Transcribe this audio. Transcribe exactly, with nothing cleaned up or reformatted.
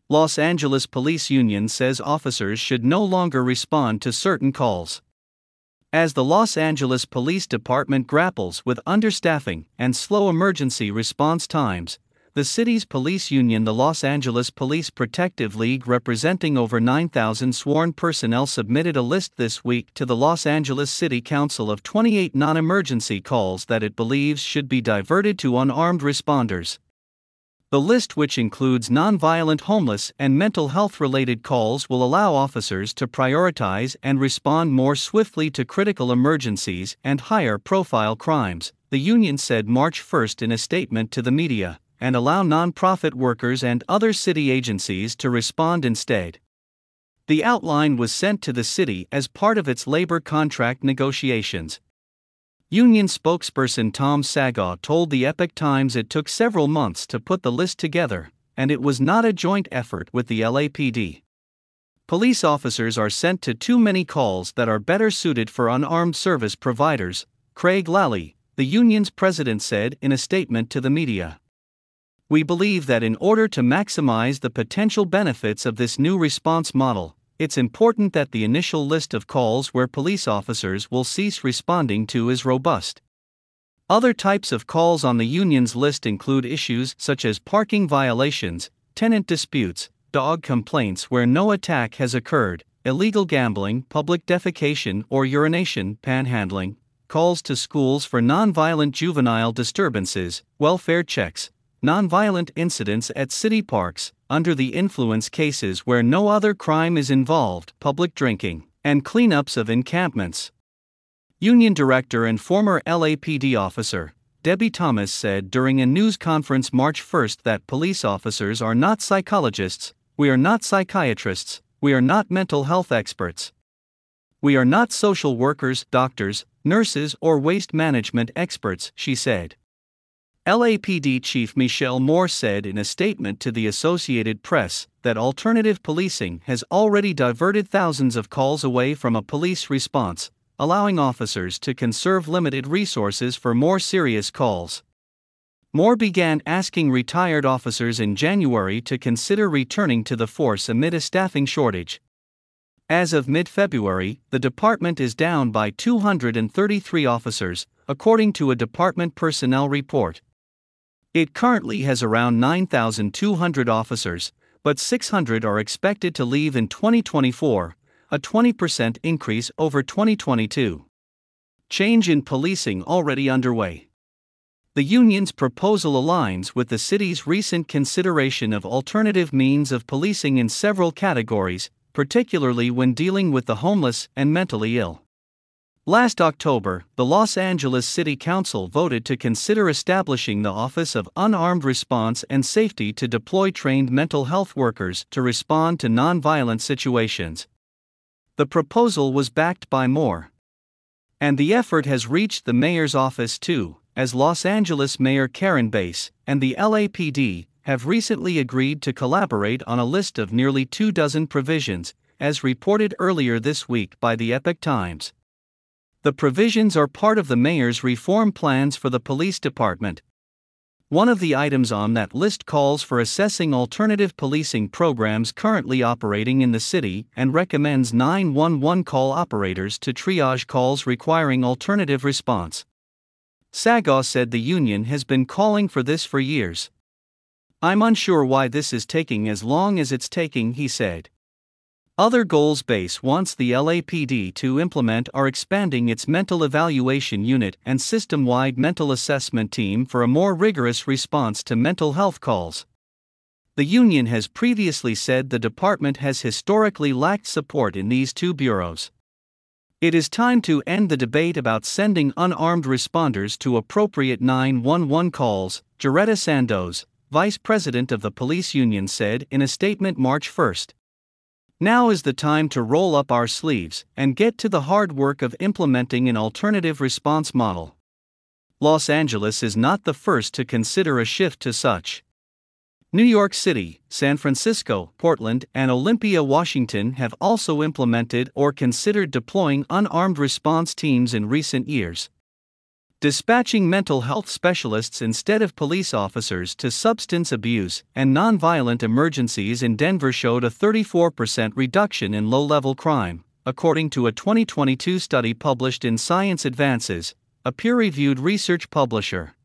Los Angeles Police Union says officers should no longer respond to certain calls. As the Los Angeles Police Department grapples with understaffing and slow emergency response times, the city's police union, the Los Angeles Police Protective League, representing over nine thousand sworn personnel, submitted a list this week to the Los Angeles City Council of twenty-eight non-emergency calls that it believes should be diverted to unarmed responders. The list, which includes nonviolent, homeless, and mental health-related calls, will allow officers to prioritize and respond more swiftly to critical emergencies and higher-profile crimes, the union said March first in a statement to the media, and allow nonprofit workers and other city agencies to respond instead. The outline was sent to the city as part of its labor contract negotiations. Union spokesperson Tom Sagaw told the Epoch Times it took several months to put the list together, and it was not a joint effort with the L A P D. Police officers are sent to too many calls that are better suited for unarmed service providers, Craig Lally, the union's president, said in a statement to the media. We believe that in order to maximize the potential benefits of this new response model, it's important that the initial list of calls where police officers will cease responding to is robust. Other types of calls on the union's list include issues such as parking violations, tenant disputes, dog complaints where no attack has occurred, illegal gambling, public defecation or urination, panhandling, calls to schools for nonviolent juvenile disturbances, welfare checks, nonviolent incidents at city parks, under the influence cases where no other crime is involved, public drinking, and cleanups of encampments. Union director and former L A P D officer, Debbie Thomas, said during a news conference March first that police officers are not psychologists, we are not psychiatrists, we are not mental health experts. We are not social workers, doctors, nurses, or waste management experts, she said. L A P D Chief Michelle Moore said in a statement to the Associated Press that alternative policing has already diverted thousands of calls away from a police response, allowing officers to conserve limited resources for more serious calls. Moore began asking retired officers in January to consider returning to the force amid a staffing shortage. As of mid-February, the department is down by two hundred thirty-three officers, according to a department personnel report. It currently has around nine thousand two hundred officers, but six hundred are expected to leave in twenty twenty-four, a twenty percent increase over twenty twenty-two. Change in policing already underway. The union's proposal aligns with the city's recent consideration of alternative means of policing in several categories, particularly when dealing with the homeless and mentally ill. Last October, the Los Angeles City Council voted to consider establishing the Office of Unarmed Response and Safety to deploy trained mental health workers to respond to nonviolent situations. The proposal was backed by Moore. And the effort has reached the mayor's office too, as Los Angeles Mayor Karen Bass and the L A P D have recently agreed to collaborate on a list of nearly two dozen provisions, as reported earlier this week by the Epoch Times. The provisions are part of the mayor's reform plans for the police department. One of the items on that list calls for assessing alternative policing programs currently operating in the city and recommends nine one one call operators to triage calls requiring alternative response. Sagaw said the union has been calling for this for years. I'm unsure why this is taking as long as it's taking, he said. Other goals Bass wants the L A P D to implement are expanding its mental evaluation unit and system-wide mental assessment team for a more rigorous response to mental health calls. The union has previously said the department has historically lacked support in these two bureaus. It is time to end the debate about sending unarmed responders to appropriate nine one one calls, Jaretta Sandoz, vice president of the police union, said in a statement March first. Now is the time to roll up our sleeves and get to the hard work of implementing an alternative response model. Los Angeles is not the first to consider a shift to such. New York City, San Francisco, Portland, and Olympia, Washington have also implemented or considered deploying unarmed response teams in recent years. Dispatching mental health specialists instead of police officers to substance abuse and nonviolent emergencies in Denver showed a thirty-four percent reduction in low-level crime, according to a twenty twenty-two study published in Science Advances, a peer-reviewed research publisher.